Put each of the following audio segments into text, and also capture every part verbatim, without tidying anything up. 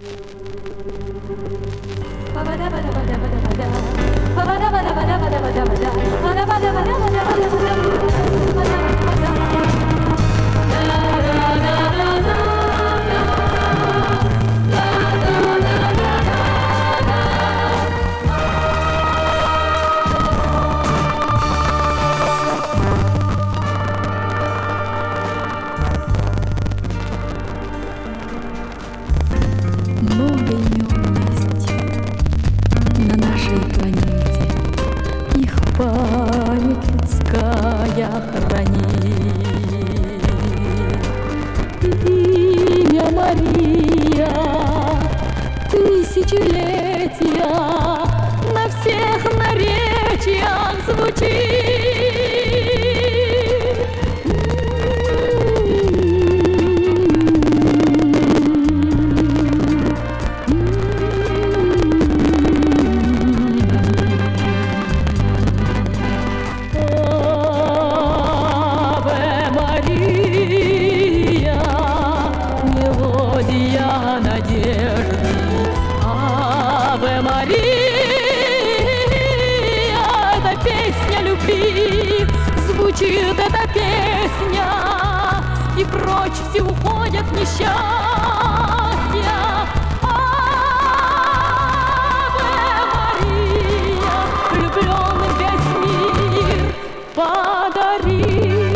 Много имен есть на нашей планете, их память людская хранит. Имя Мария тысячелетия на всех наречиях звучит. Надежды, Аве Мария, это песня любви, звучит эта песня, и прочь все уходят несчастья. Аве Мария, влюбленным весь мир подари.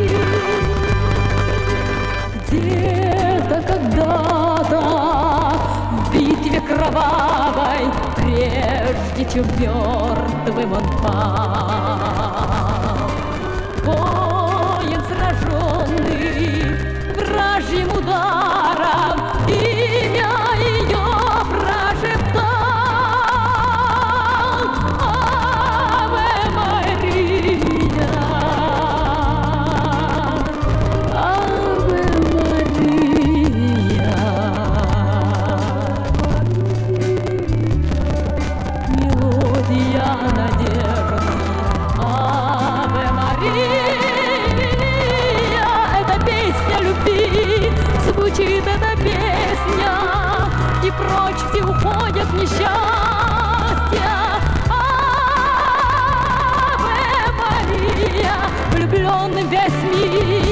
Где-то когда-то в битве кровавой, прежде чем мертвым он пал, воин, сраженный вражьим ударом, имя ее прошептал. Аве Мария, Аве Мария. Мелодия надежды, Аве Мария, это песня любви, звучит эта песня, и прочь все уходят несчастья. Аве Мария, влюбленный весь мир